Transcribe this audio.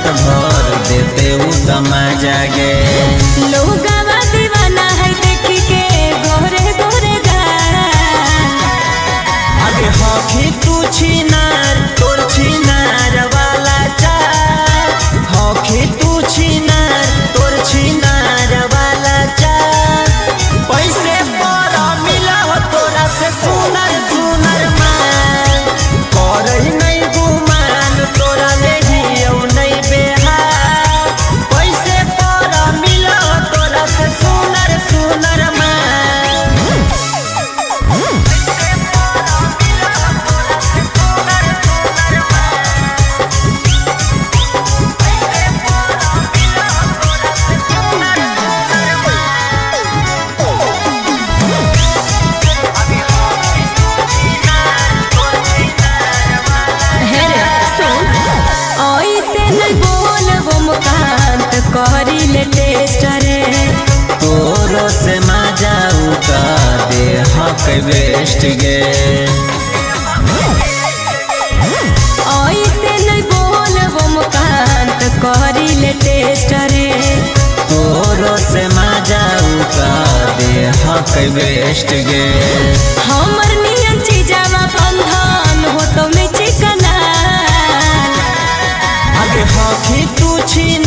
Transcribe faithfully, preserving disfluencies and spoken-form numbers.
भर देते उ तमाजा गे। लोगवा दीवाना है देख के गोरे गोरे गाल। अरे हॉकी तू छिनार तोर छिनार वाला चाल, हॉकी तू छिनार तोर छिनार वाला चाल। पैसे पर मिला हो तोरा से सुनर सुनर माल, करई नहीं गुमान तोरा नहीं औ नहीं बेहाल। पैसे पर मिला हो तोरा से सुनर सुनर माल। करिले टेस्ट रे तोरो से मजा उका दे हक बेस्ट गे। ऐसे नहीं बोलबो मुकांत करिले टेस्ट रे तोरो से मजा उका दे हक बेस्ट गे। हमर नियन चीजवा बंधन हो तो में चिकना। आगे हॉकी तू छी